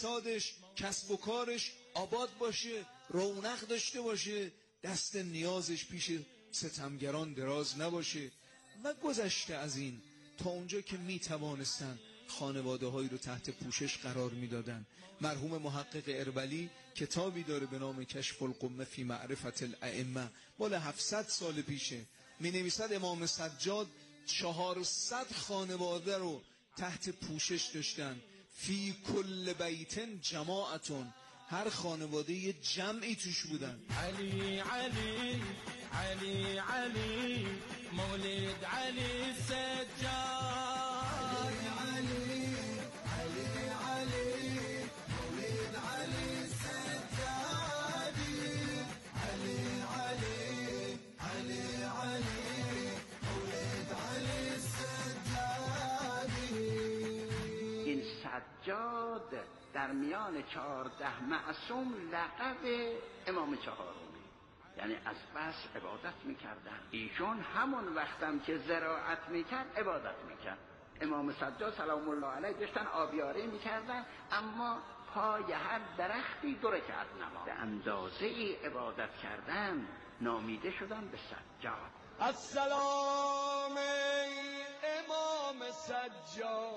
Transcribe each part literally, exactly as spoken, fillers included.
اقتصادش، کسب و کارش آباد باشه، رونق داشته باشه، دست نیازش پیش ستمگران دراز نباشه و گذشته از این تا اونجا که می توانستن خانواده هایی رو تحت پوشش قرار می دادن. مرحوم محقق اربلی کتابی داره به نام کشف الغمه فی معرفت الائمه، مال هفتصد سال پیشه، می نویسد امام سجاد چهارصد خانواده رو تحت پوشش داشتن. فی کل بیت جماعتون، هر خانواده یه جمعی توش بودن. علی علی علی علی مولد علی سجاد، علی علی علی علی مولد علی سجادی، علی علی علی علی مولد علی سجادی. این سجاد در میان چهارده معصوم لقب امام چهارمی، یعنی از بس عبادت میکردن. ایشون همون وقتم که زراعت میکرد عبادت میکرد. امام سجاد سلام الله علیه داشتن آبیاری میکردن، اما پای هر درختی دو رکعت نماز. به اندازه ای عبادت کردن نامیده شدن به سجاد. السلام ای امام سجاد،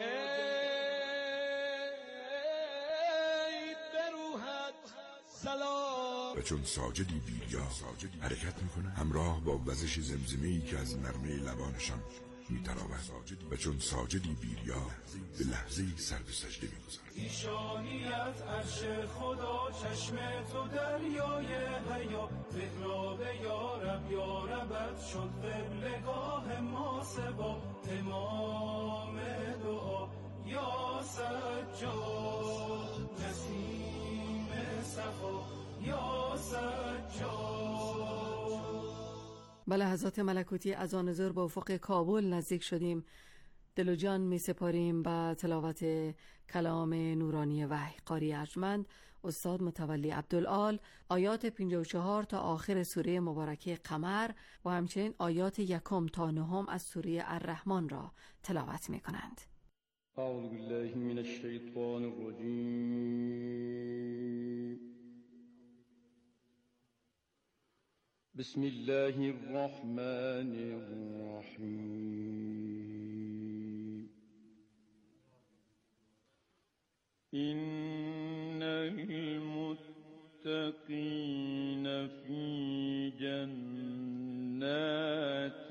ای بروحت سلام. و چون ساجدی بیریا حرکت میکنه همراه با وزش زمزمه‌ای که از نرمه لبانشان میتراود، و چون ساجدی بیریا به لحظه‌ای سر به سجده میگذارد. ایشانیت عرش خدا، چشم تو دریای حیا، فکرا به یارب یاربت شد قبلگاه ما سبا. امام دعا یا سجاد، نسیم صفا یا سجاد. به لحظات ملکوتی از آن ظهر به افق کابل نزدیک شدیم. دل و جان می سپاریم به تلاوت کلام نورانی وحی. قاری ارجمند استاد متولی عبدالعال آیات پنجاه و چهار تا آخر سوره مبارکه قمر و همچنین آیات یکم تا نهم از سوره الرحمن را تلاوت می کنند. اعوذ بالله من الشیطان الرجیم. بسم الله الرحمن الرحیم. إن المتقين في جنات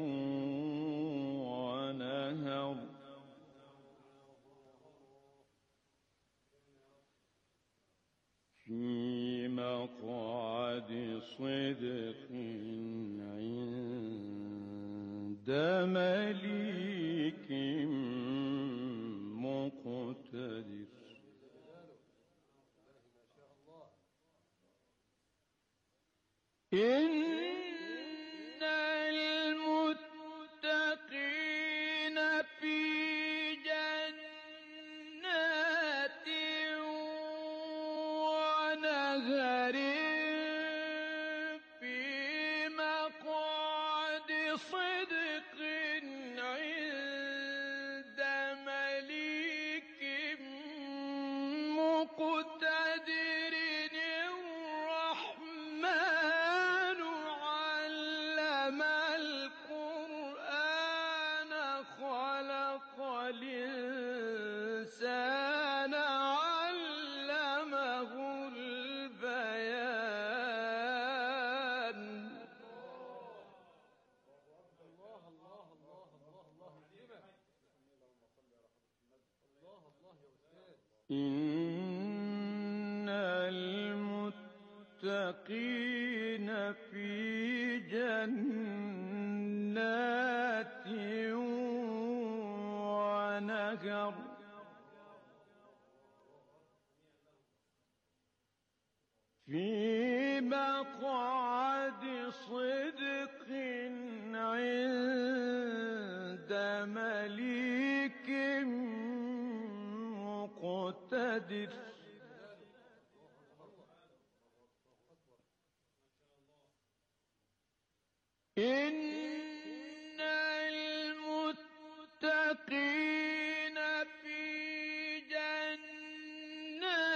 ونهر في مقعد صدق عند مليك مقتدر. إن المتقين في جنات ونهر في مقعد صدق عند مليك مقتدر. الرحمن علم القرآن خلق الإنسان علمه البيان. إن المتقين في جنات ونهر في مقعد صدق عند مليك مقتدر. إن المتقين في جنات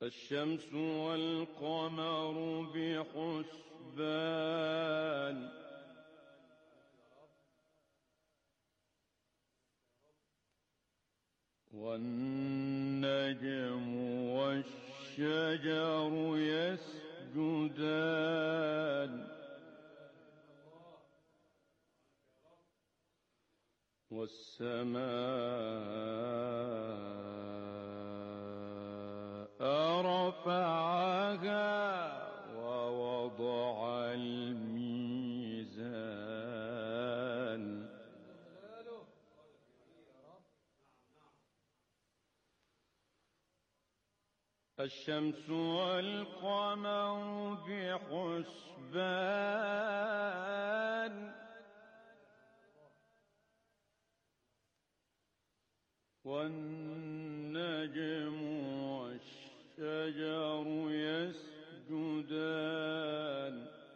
الشمس والقمر بحسبان والنجم والشجر يسجدان والسماء رفعها ووضع الميزان الشمس والقمر بحسبان والنجم والشجر يسجدان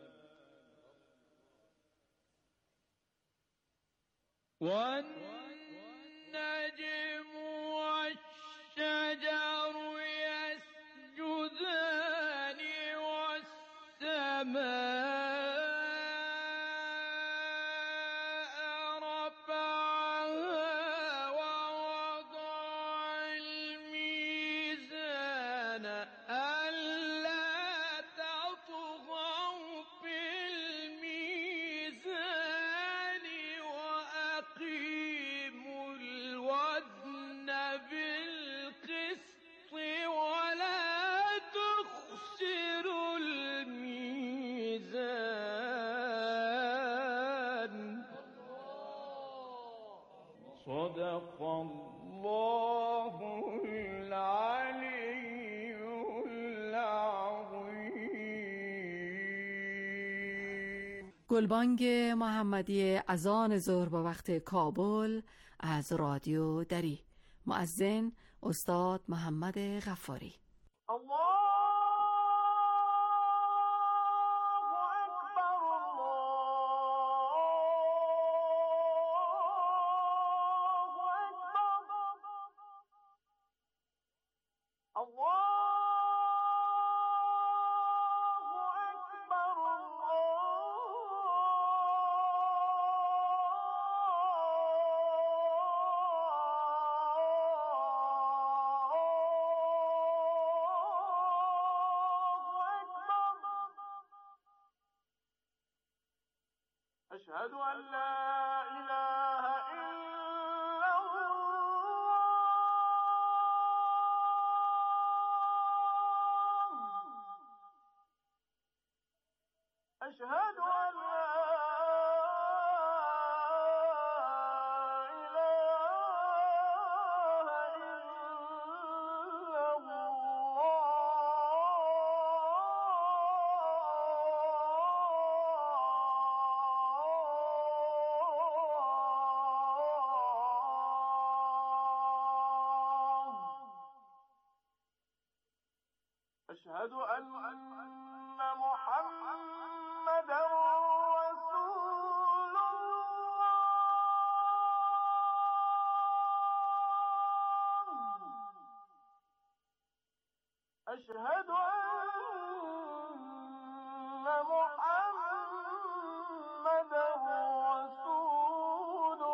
والنجم والشجر يسجدان والسماء صدق الله العلي العظيم. گلبانگ محمدی اذان ظهر با وقت کابل از رادیو دری. مؤذن استاد محمد غفاری. الله أشهد أن لا إله إلا الله أشهد أن لا أشهد أن محمدا رسول الله أشهد أن محمدا رسول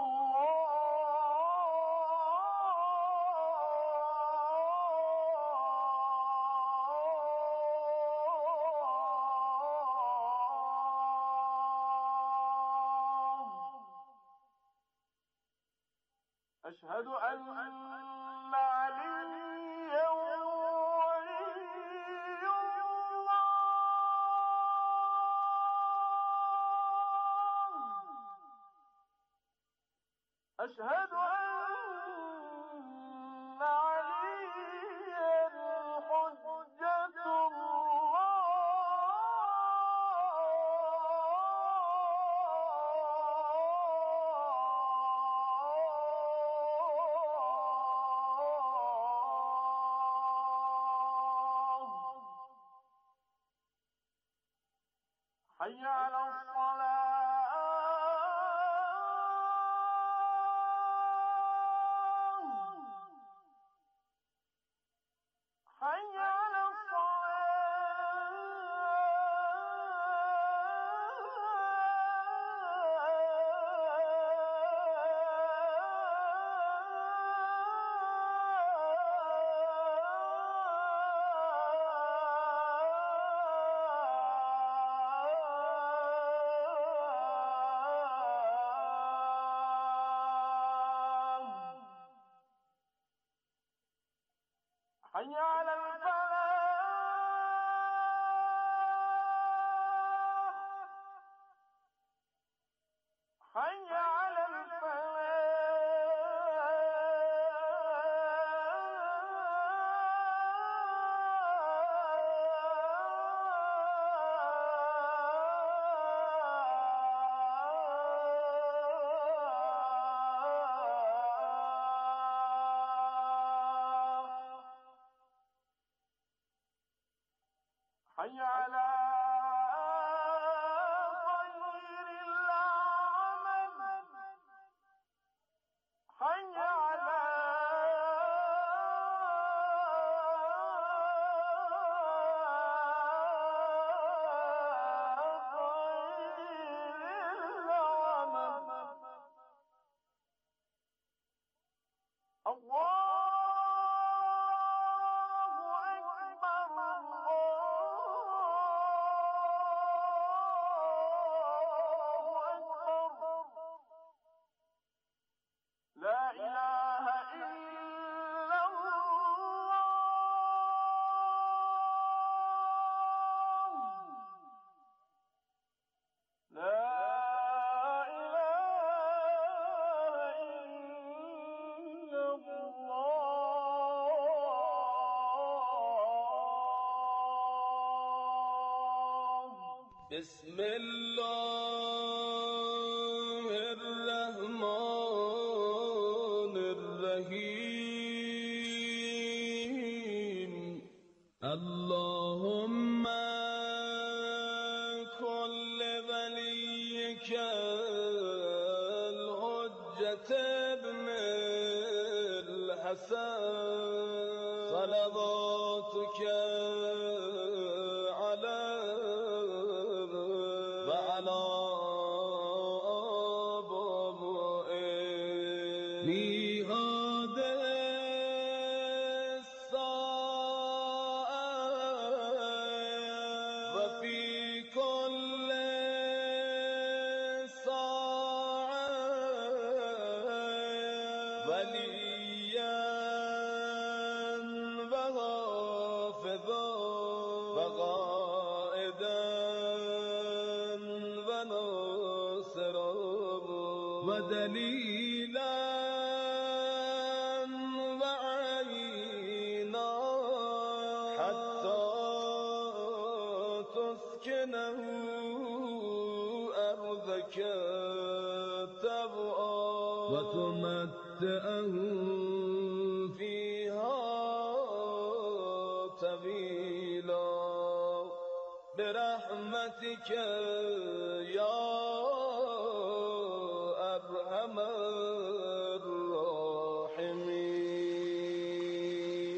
أشهد أن عليا ولي الله أشهد أن عليا حجة حي على الصلاة حي حي على الفلاح حي على حي على خير العمل حي على خير العمل الله بسم الله الرحمن الرحيم اللهم كل وليك الحجة ابن الحسن صلواتك ودليلا وعينا حتى تسكنه أرضك تبعا وتمتعه فيها طويلا برحمتك يا أرحم الراحمين.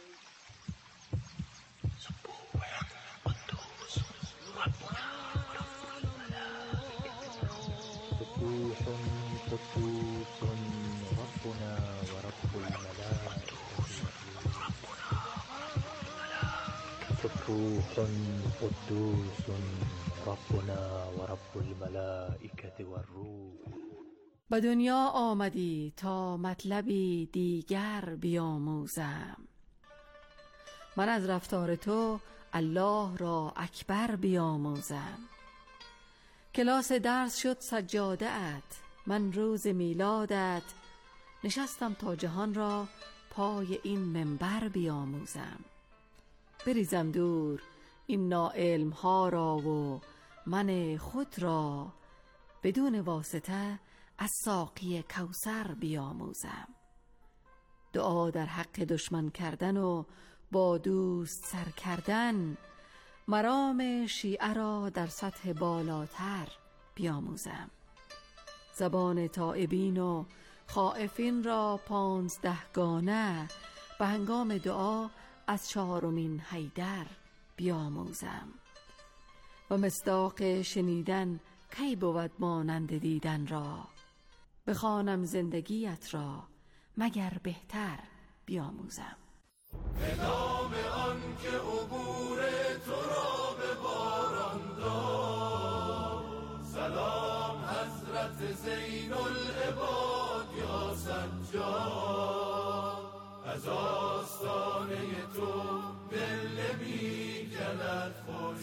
سبوح قدوس ربنا ورب الملائكة سبوح قدوس ربنا ورب الملائكة سبوح قدوس ربنا ورب الملائكة والروح. به دنیا آمدی تا مطلبی دیگر بیاموزم، من از رفتار تو الله را اکبر بیاموزم. کلاس درس شد سجاده ات، من روز میلادت نشستم تا جهان را پای این منبر بیاموزم. بریزم دور این ناعلم ها را و من خود را بدون واسطه از ساقی کوثر بیاموزم. دعا در حق دشمن کردن و با دوست سر کردن، مرام شیعه را در سطح بالاتر بیاموزم. زبان تائبین و خائفین را پانزدهگانه به هنگام دعا از چهارمین حیدر بیاموزم. و مصداق شنیدن کی بود مانند دیدن را، بخوانم زندگیت را مگر بهتر بیاموزم. به نام آن که عبور تو را به باران داد، سلام حضرت زین العباد یا سجاد. از آستانه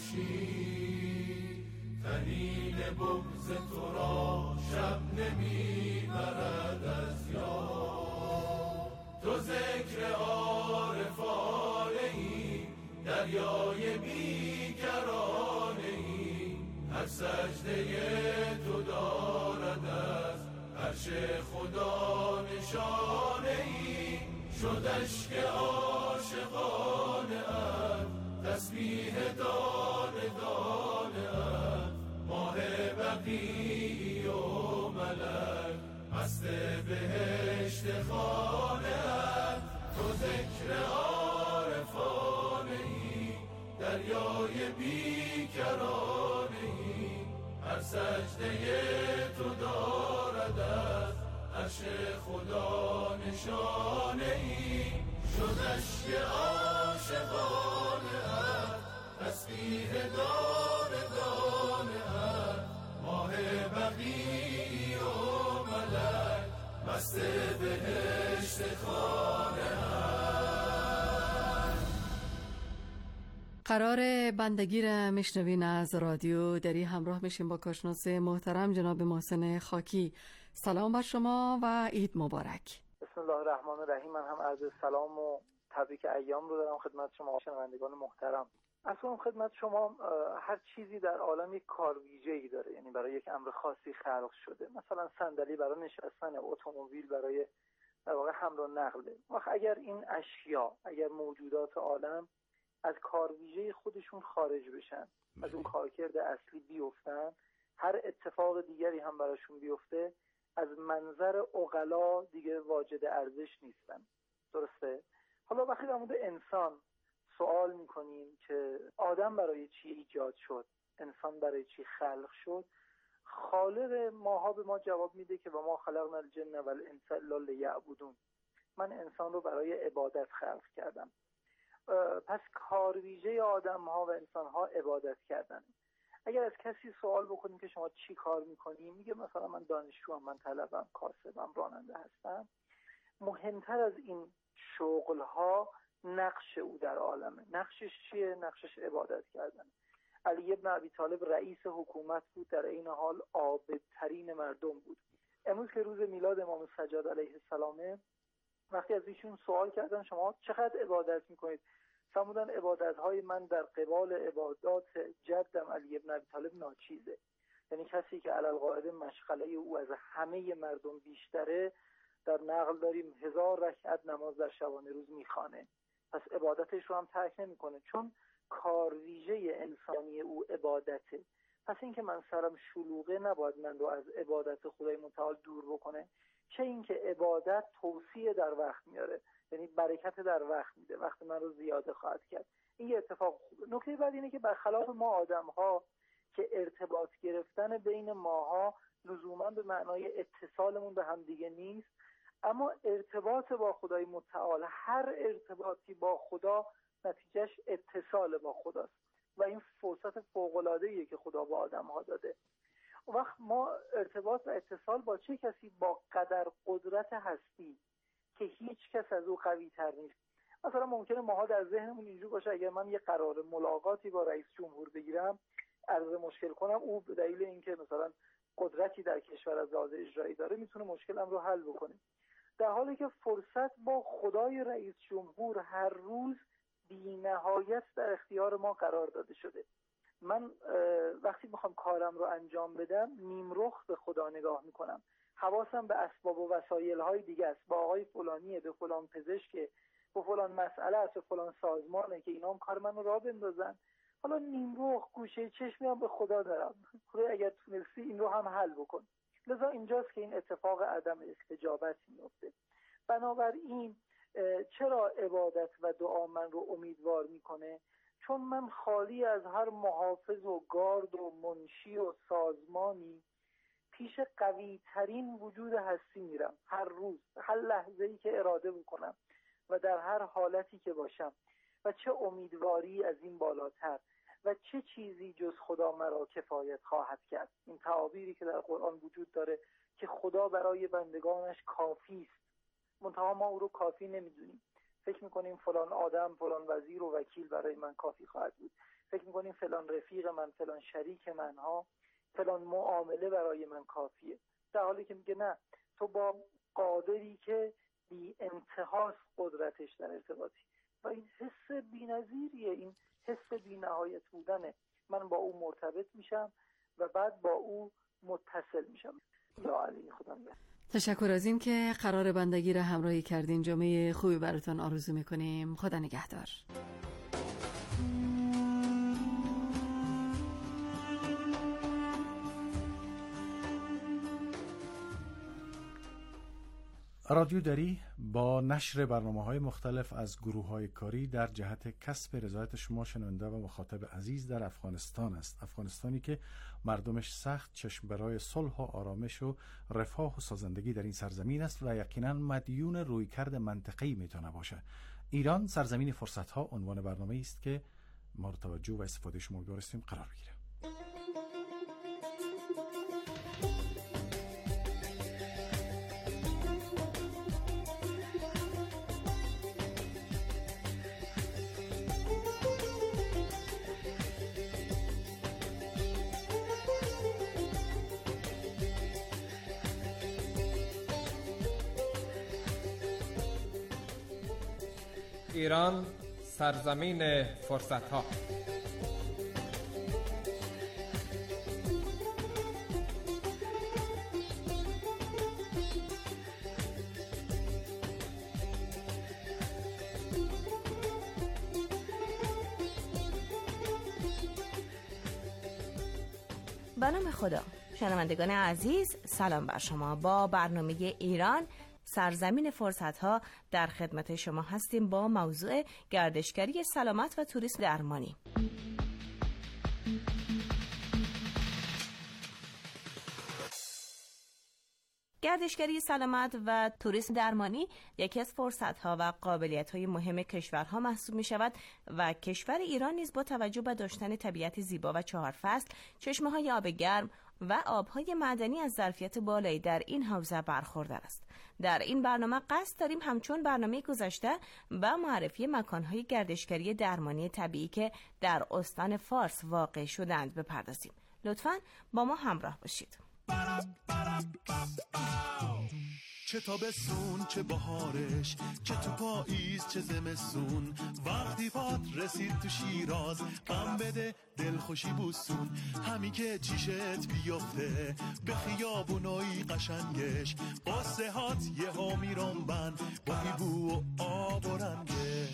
باشی، تنین بغض تو را شب نمیبرد از یاد. تو ذکر عارفانه ای، دریای بیکرانه ای، هر سجده تو دارد از عرش خدا نشانه ای. شد اشک عاشقانه ات، تسبیح دانه دانه ات، ماه بقیع و ملک مست بهشت خانه ات. تو ذکر عارفانه ای، دریای بیکرانه ای، هر سجده تو دارد از عرش خدا نشانه ای. شد اشک عاشقانه ات، تسبیح دانه دانه ات، ماه بقیع و ملک مست بهشت خانه ات. قرار بندگی را میشنوین از رادیو دری. همراه میشیم با کارشناس محترم جناب محسن خاکی. سلام بر شما و عید مبارک. بسم الله الرحمن الرحیم. من هم عرض سلام و تبریک ایام رو دارم خدمت شما شنوندگان محترم. اصلا خدمت شما، هر چیزی در عالم یک کار ویژه‌ای داره، یعنی برای یک امر خاصی خلق شده. مثلا صندلی برای نشستن، اتومبیل برای در واقع حمل و نقل. وقت اگر این اشیا، اگر موجودات عالم از کار ویژه خودشون خارج بشن، از اون کارکرد اصلی بیفتن، هر اتفاق دیگری هم براشون بیفته، از منظر عقلا دیگه واجد ارزش نیستن. درسته؟ حالا وقتی در مورد انسان سوال میکنیم که آدم برای چی ایجاد شد، انسان برای چی خلق شد، خالق ماها به ما جواب میده که و ما خلقنا الجن والانس الا لیعبدون. من انسان رو برای عبادت خلق کردم. پس کار ویژه آدم ها و انسان ها عبادت کردن. اگر از کسی سوال بکنیم که شما چی کار میکنیم، میگه مثلا من دانشجوام، من طلبم، کاسبم، راننده هستم. مهمتر از این شغل ها نقش او در عالمه. نقشش چیه؟ نقشش عبادت کردن. علی ابن ابی طالب رئیس حکومت بود، در این حال عابدترین مردم بود. امروز که روز میلاد امام سجاد علیه السلامه، وقتی از ایشون سوال کردن شما چقدر عبادت میکنید، فرمودن عبادت‌های من در قبال عبادات جدم علی ابن ابی طالب ناچیزه. یعنی کسی که علالقاعده مشغله او از همه مردم بیشتره، در نقل داریم هزار رکعت نماز در شبانه روز میخوانه. پس عبادتش رو هم ترک نمیکنه، چون کار ویژه انسانی او عبادته. پس اینکه من سرم شلوغه نباید من رو از عبادت خدای متعال دور بکنه. چه اینکه عبادت توسیع در وقت میاره، یعنی برکت در وقت میده، وقت من رو زیاده خواهد کرد. این یه اتفاق خوبه. نکته بعد اینه که برخلاف ما آدم ها که ارتباط گرفتن بین ماها لزوما به معنای اتصالمون به هم دیگه نیست، اما ارتباط با خدای متعال، هر ارتباطی با خدا نتیجهش اتصال با خداست و این فرصت فوق‌العاده‌ایه که خدا با آدم ها داده. وقت ما ارتباط و اتصال با چه کسی؟ با قدر قدرت هستی که هیچ کس از او قوی تر نیست. مثلا ممکنه ماها در ذهنمون اینجور باشه اگر من یه قرار ملاقاتی با رئیس جمهور بگیرم، عرض مشکل کنم، او به دلیل اینکه مثلا قدرتی در کشور از لحاظ اجرایی داره میتونه مشکلم رو حل بکنه، در حالی که فرصت با خدای رئیس جمهور هر روز بی‌نهایت در اختیار ما قرار داده شده. من وقتی میخوام کارم رو انجام بدم نیمرخ به خدا نگاه میکنم، حواسم به اسباب و وسایل های دیگه است، با آقای فلانیه، به فلان پزشکه، به فلان مسئله است، به فلان سازمانه که اینا هم کار منو راه بندازن. حالا نیمرخ گوشه چشمی هم به خدا دارم، خدا اگر تونستی این رو هم حل بکن. لذا اینجاست که این اتفاق عدم استجابت میفته. بنابراین چرا عبادت و دعا من رو امیدوار میکنه؟ چون من خالی از هر محافظ و گارد و منشی و سازمانی پیش قوی ترین وجود هستی میرم، هر روز، هر لحظه‌ای که اراده بکنم و در هر حالتی که باشم. و چه امیدواری از این بالاتر و چه چیزی جز خدا مرا کفایت خواهد کرد. این تعابیری که در قرآن وجود داره که خدا برای بندگانش کافی است، منتها ما او رو کافی نمیدونیم. فکر میکنیم فلان آدم، فلان وزیر و وکیل برای من کافی خواهد بود. فکر میکنیم فلان رفیق من، فلان شریک من ها، فلان معامله برای من کافیه. در حالی که میگه نه، تو با قادری که بی انتهاست قدرتش در ارتباطی و این حس بی‌نظیریه، این حس بی نهایت بودنه. من با او مرتبط میشم و بعد با او متصل میشم. یا علی خدا میگه. تشکر از این که قرار بندگی را همراهی کردین. جمعه خوبی براتون آرزو میکنیم. خدا نگهدار. رادیو دری با نشر برنامه‌های مختلف از گروه‌های کاری در جهت کسب رضایت شما شنونده و مخاطب عزیز در افغانستان است. افغانستانی که مردمش سخت چشم برای صلح و آرامش و رفاه و سازندگی در این سرزمین است و یقینا مدیون رویکرد منطقه‌ای میتونه باشه. ایران سرزمین فرصت‌ها عنوان برنامه‌ای است که مورد توجه و استفاده شما دارستیم قرار می‌گیره. ایران سرزمین فرصت‌ها. به نام خدا. شنوندگان عزیز، سلام بر شما. با برنامه ایران سرزمین فرصت‌ها در خدمت شما هستیم با موضوع گردشگری سلامت و توریسم درمانی. گردشگری سلامت و توریسم درمانی یکی از فرصت‌ها و قابلیت‌های مهم کشورها محسوب می‌شود و کشور ایران نیز با توجه به داشتن طبیعت زیبا و چهار فصل، چشمه‌های آب گرم و آب‌های معدنی از ظرفیت بالایی در این حوزه برخوردار است. در این برنامه قصد داریم همچون برنامه گذشته به معرفی مکان‌های گردشگری درمانی طبیعی که در استان فارس واقع شدند بپردازیم. لطفاً با ما همراه باشید. چه تابستون چه بهارش، چه تو پاییز چه زمستون، وقتی پات رسید تو شیراز غم بده دل خوشی بوسون، همین که چیشت بیافته به خیابونای قشنگش، قصه هات یه ها میرم بند با بو و آب و رنگش.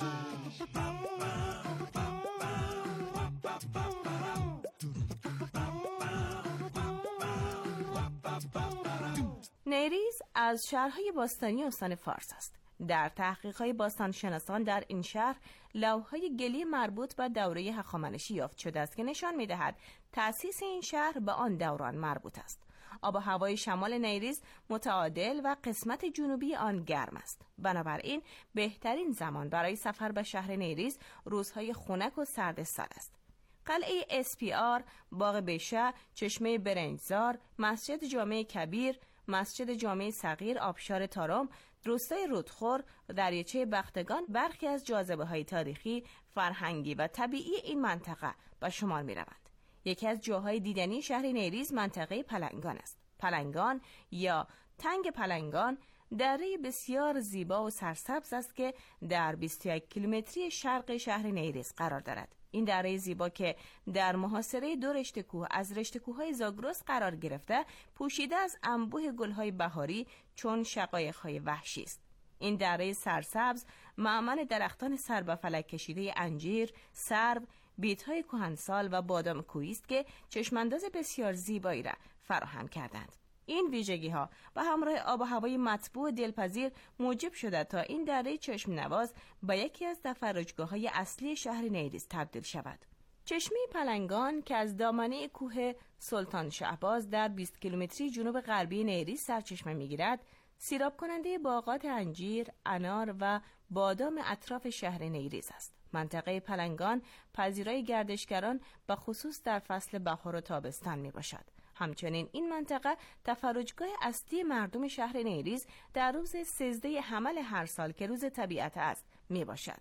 نیریز از شهرهای باستانی استان فارس است. در تحقیق‌های باستانشناسان در این شهر لوح‌های گلی مربوط به دوره هخامنشی یافت شده است که نشان می‌دهد تأسیس این شهر به آن دوران مربوط است. آب و هوای شمال نیریز متعادل و قسمت جنوبی آن گرم است. بنابراین بهترین زمان برای سفر به شهر نیریز روزهای خنک و سرد سال است. قلعه اس پی آر، باغ بشه، چشمه برنجزار، مسجد جامع کبیر، مسجد جامع صغیر، آبشار تارم، روستای رودخور، دریاچه بختگان برخی از جاذبه‌های تاریخی، فرهنگی و طبیعی این منطقه به شمار می‌روند. یکی از جاهای دیدنی شهر نیریز منطقه پلنگان است. پلنگان یا تنگ پلنگان دره بسیار زیبا و سرسبز است که در بیست و یک کیلومتری شرق شهر نیریز قرار دارد. این دره زیبا که در محاصره دو رشته کوه از رشته کوه‌های زاگرس قرار گرفته، پوشیده از انبوه گل‌های بهاری چون شقایق‌های وحشی است. این دره سرسبز معمن درختان سر به فلک کشیده انجیر، سرو، بیت‌های کهنسال و بادام کوهی است که چشمانداز بسیار زیبایی را فراهم کردند. این ویژگی ها به همراه آب و هوای مطبوع دلپذیر موجب شده تا این دره چشم نواز به یکی از تفرجگاه های اصلی شهر نیریز تبدیل شود. چشمه پلنگان که از دامنه کوه سلطان شهباز در بیست کیلومتری جنوب غربی نیریز سرچشمه میگیرد، سیراب کننده باغات انجیر، انار و بادام اطراف شهر نیریز است. منطقه پلنگان پذیرای گردشگران به خصوص در فصل بهار و تابستان می باشد. همچنین این منطقه تفرجگاه اصلی مردم شهر نیریز در روز سیزده حمل هر سال که روز طبیعت است می باشد.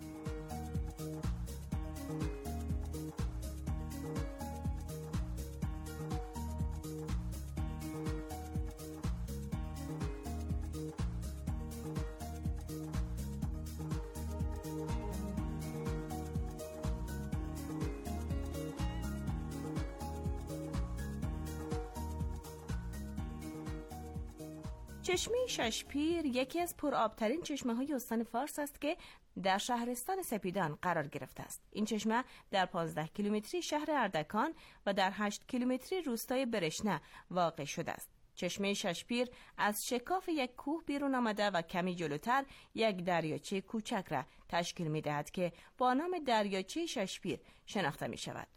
چشمه ششپیر یکی از پرآبترین چشمه‌های استان فارس است که در شهرستان سپیدان قرار گرفته است. این چشمه در پانزده کیلومتری شهر اردکان و در هشت کیلومتری روستای برشنه واقع شده است. چشمه ششپیر از شکاف یک کوه بیرون آمده و کمی جلوتر یک دریاچه کوچک را تشکیل می‌دهد که با نام دریاچه ششپیر شناخته می‌شود.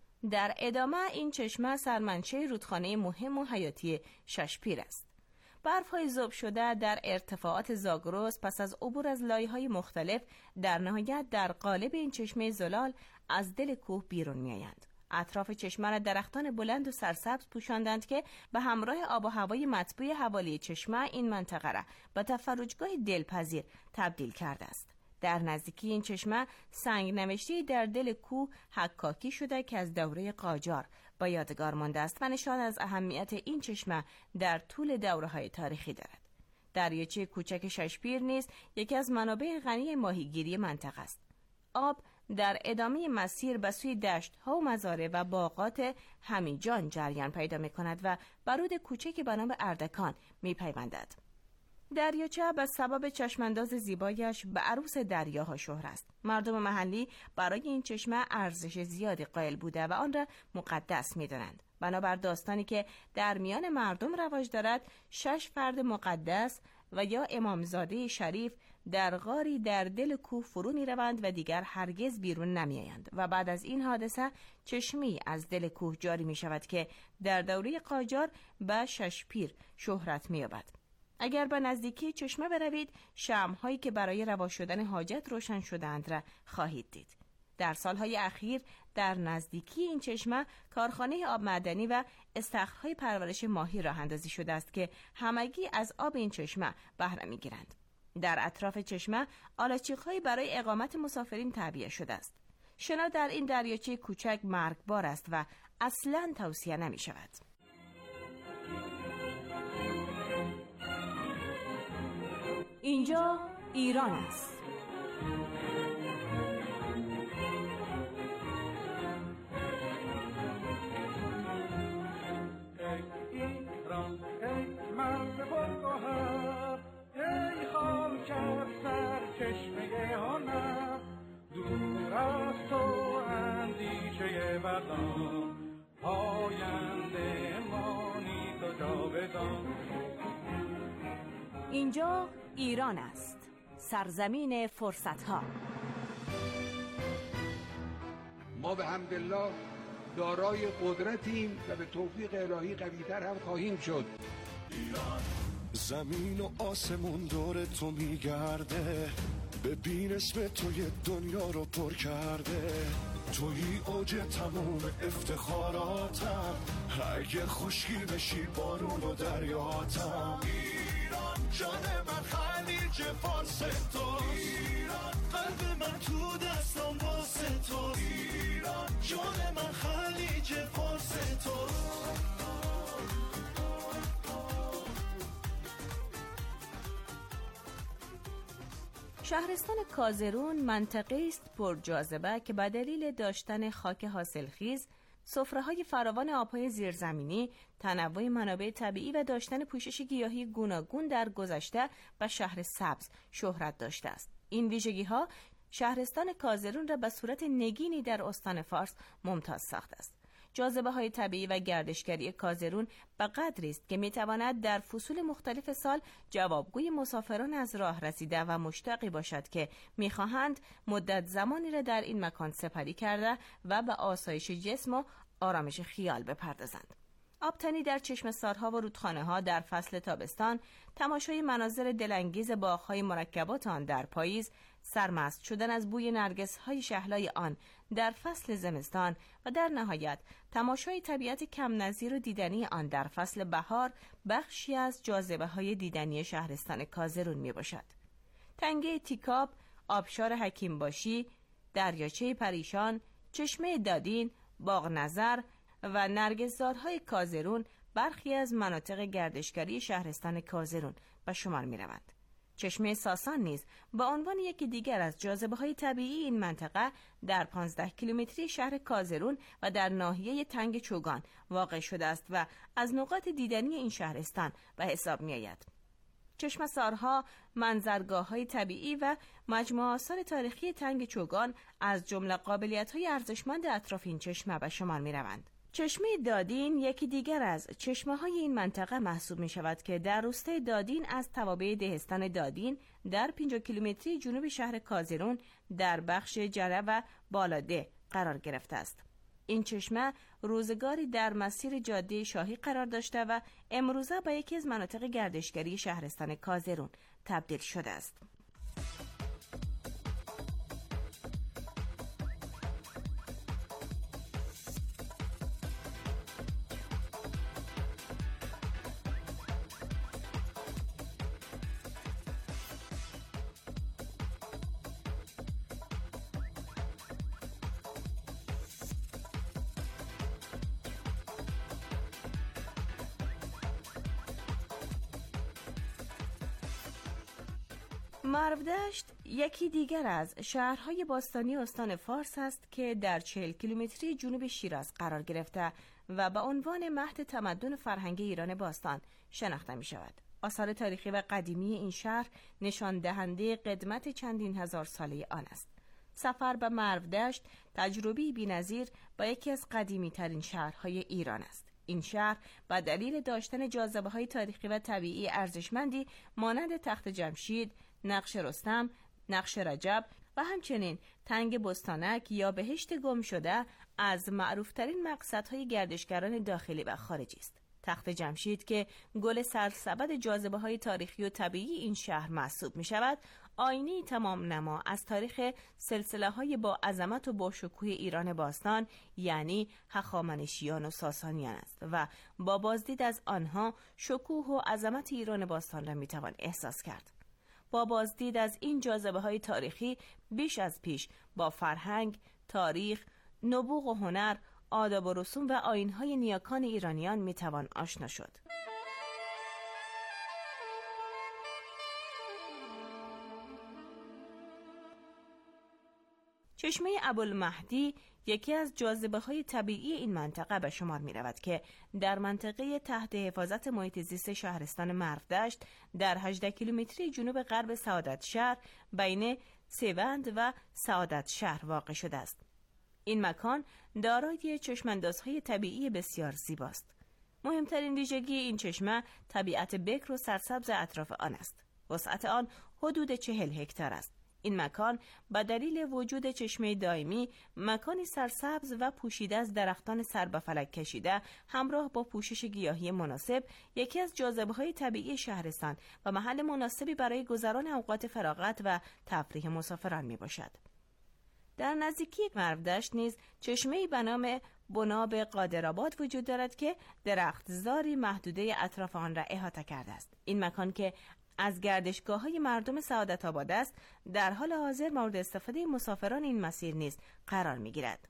در ادامه این چشمه سرمنشه رودخانه مهم و حیاتی ششپیر است. برف‌های ذوب شده در ارتفاعات زاگرس پس از عبور از لایه‌های مختلف در نهایت در قالب این چشمه زلال از دل کوه بیرون می‌آیند. اطراف چشمه را درختان بلند و سرسبز پوشاندند که به همراه آب و هوای مطبوع حوالی چشمه این منطقه را به تفرجگاه دلپذیر تبدیل کرده است. در نزدیکی این چشمه سنگ نوشته در دل کوه حکاکی شده که از دوره قاجار با یادگار مانده است و نشان از اهمیت این چشمه در طول دوره‌های تاریخی دارد. دریاچه کوچک ششپیر نیز یکی از منابع غنی ماهیگیری منطقه است. آب در ادامه مسیر به سوی دشت‌ها و مزارع و باغات همیجان جریان پیدا می‌کند و برود کوچکی به نام اردکان می‌پیوندد. دریاچه به سبب چشمانداز زیبایش به عروس دریاها شهر است. مردم محلی برای این چشمه ارزش زیادی قائل بوده و آن را مقدس می‌دانند. بنابر داستانی که در میان مردم رواج دارد، شش فرد مقدس و یا امامزاده شریف در غاری در دل کوه فرو می‌روند و دیگر هرگز بیرون نمی‌آیند و بعد از این حادثه چشمه‌ای از دل کوه جاری می‌شود که در دوره قاجار به ششپیر شهرت می‌یابد. اگر به نزدیکی چشمه بروید، شمع‌هایی که برای روا شدن حاجت روشن شده‌اند را خواهید دید. در سالهای اخیر در نزدیکی این چشمه کارخانه آب معدنی و استخرهای پرورش ماهی راه اندازی شده است که همگی از آب این چشمه بهره می‌گیرند. در اطراف چشمه آلاچیق‌هایی برای اقامت مسافرین تعبیه شده است. شنا در این دریاچه کوچک مرگبار است و اصلاً توصیه نمی‌شود. اینجا ایران است. ای ایران ای مرد بلگوهر، ای خاکر سرچشمه هنر، دور از تو اندیشه بدان، پاینده مانی تو جاودان. اینجا ایران است، سرزمین فرصت‌ها. ما به حمدالله دارای قدرتیم و به توفیق الهی قوی‌تر هم خواهیم شد. ایران زمین و آسمون دور تو میگرده، ببین اسم توی دنیا رو پر کرده، توی اوج تموم افتخاراتم، اگه خشکی بشی بارون و دریاتم. ایران جان من خلیج فارس توست، ایران قلب من تو دستم واسه توست، ایران جان من خلیج فارس توست. شهرستان کازرون منطقه است پر جاذبه که به دلیل داشتن خاک حاصلخیز، سفره‌های فراوان آب‌های زیرزمینی، تنوع منابع طبیعی و داشتن پوشش گیاهی گوناگون در گذشته و شهر سبز شهرت داشته است. این ویژگی‌ها شهرستان کازرون را به صورت نگینی در استان فارس ممتاز ساخته است. جاذبه های طبیعی و گردشگری کازرون به قدری است که می تواند در فصول مختلف سال جوابگوی مسافران از راه رسیده و مشتاقی باشد که می خواهند مدت زمانی را در این مکان سپری کرده و به آسایش جسم و آرامش خیال بپردازند. آبتنی در چشمه‌سارها و رودخانه‌ها در فصل تابستان، تماشای مناظر دلانگیز باغ‌های مرکبات آن در پاییز، سرمست شدن از بوی نرگس‌های شهلای آن در فصل زمستان و در نهایت تماشای طبیعت کم نظیر و دیدنی آن در فصل بهار بخشی از جاذبه‌های دیدنی شهرستان کازرون می‌باشد. تنگه تیکاب، آبشار حکیم باشی، دریاچه پریشان، چشمه دادین، باغ نظر و نرگسزارهای کازرون برخی از مناطق گردشگری شهرستان کازرون به شمار می روند. چشمه ساسان نیز با عنوان یکی دیگر از جاذبه‌های طبیعی این منطقه در پانزده کیلومتری شهر کازرون و در ناحیه تنگ چوگان واقع شده است و از نقاط دیدنی این شهرستان به حساب می آید. چشمه سارها، منظرگاه‌های طبیعی و مجموعه آثار تاریخی تنگ چوگان از جمله قابلیت‌های ارزشمند اطراف این چشمه به شمار می روند. چشمه دادین یکی دیگر از چشمه‌های این منطقه محسوب می شود که در روستای دادین از توابع دهستان دادین در پنجاه کیلومتری جنوب شهر کازرون در بخش جره و بالاده قرار گرفته است. این چشمه روزگاری در مسیر جاده شاهی قرار داشته و امروزه به یکی از مناطق گردشگری شهرستان کازرون تبدیل شده است. مروودشت یکی دیگر از شهرهای باستانی استان فارس است که در چهل کیلومتری جنوب شیراز قرار گرفته و به عنوان مهد تمدن فرهنگی ایران باستان شناخته می شود. آثار تاریخی و قدیمی این شهر نشان دهنده قدمت چندین هزار ساله آن است. سفر به مروودشت تجربه‌ای بی‌نظیر با یکی از قدیمی ترین شهرهای ایران است. این شهر با دلیل داشتن جاذبه‌های تاریخی و طبیعی ارزشمندی مانند تخت جمشید، نقش رستم، نقش رجب و همچنین تنگ بستانک یا بهشت گم شده از معروفترین مقصدهای گردشگران داخلی و خارجی است. تخت جمشید که گل سرسبد جاذبه‌های تاریخی و طبیعی این شهر محسوب می شود، آینه‌ای تمام نما از تاریخ سلسله‌های با عظمت و با شکوه ایران باستان یعنی هخامنشیان و ساسانیان است و با بازدید از آنها شکوه و عظمت ایران باستان را می توان احساس کرد. با بازدید از این جاذبه‌های تاریخی بیش از پیش با فرهنگ، تاریخ، نبوغ و هنر، آداب و رسوم و آیین‌های نیاکان ایرانیان میتوان آشنا شد. چشمه ابوالمهدی یکی از جاذبه‌های طبیعی این منطقه به شمار می رود که در منطقه تحت حفاظت محیط زیست شهرستان مروودشت در هجده کیلومتری جنوب غرب سعادت شهر بین سیوند و سعادت شهر واقع شده است. این مکان دارای چشماندازهای طبیعی بسیار زیباست. مهمترین ویژگی این چشمه طبیعت بکر و سرسبز اطراف آن است. وسعت آن حدود چهل هکتار است. این مکان به دلیل وجود چشمه دائمی مکانی سرسبز و پوشیده از درختان سر به فلک کشیده همراه با پوشش گیاهی مناسب یکی از جاذبه‌های طبیعی شهرستان و محل مناسبی برای گذران اوقات فراغت و تفریح مسافران می باشد. در نزدیکی مروودشت نیز چشمه‌ای به نام بناب قادرآباد وجود دارد که درختزاری محدوده اطراف آن را احاطه کرده است. این مکان که از گردشگاه‌های مردم سعادت آباد است، در حال حاضر مورد استفاده مسافران این مسیر نیز قرار می‌گیرد.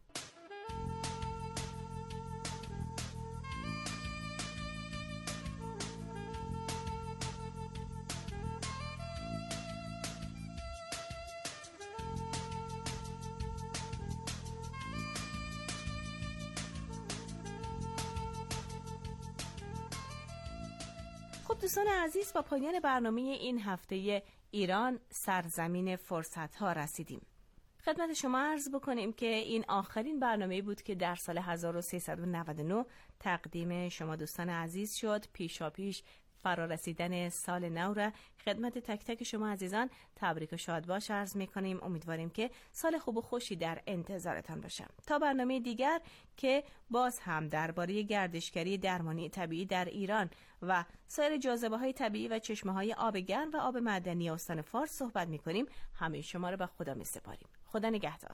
دوستان عزیز، با پایان برنامه این هفته ایران سرزمین فرصت ها رسیدیم. خدمت شما عرض بکنیم که این آخرین برنامه بود که در سال هزار و سیصد و نود و نه تقدیم شما دوستان عزیز شد. پیشا پیش فرا رسیدن سال نو را خدمت تک تک شما عزیزان تبریک و شاد باش عرض می‌کنیم. امیدواریم که سال خوب و خوشی در انتظارتان باشه. تا برنامه دیگر که باز هم درباره گردشگری درمانی طبیعی در ایران و سایر جاذبه‌های طبیعی و چشمه‌های آب گرم و آب معدنی استان فارس صحبت می‌کنیم، همه شما را به خدا می‌سپاریم. خدا نگهدار.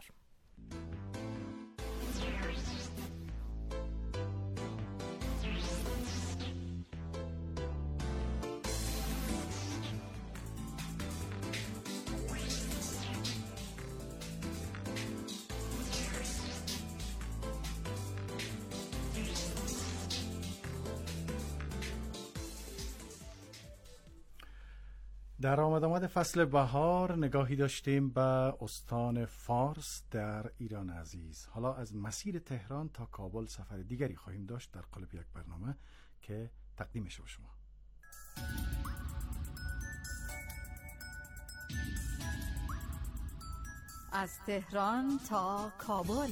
در آمد آمد فصل بهار نگاهی داشتیم به استان فارس در ایران عزیز. حالا از مسیر تهران تا کابل سفر دیگری خواهیم داشت در قالب یک برنامه که تقدیمش به شما. از تهران تا کابل.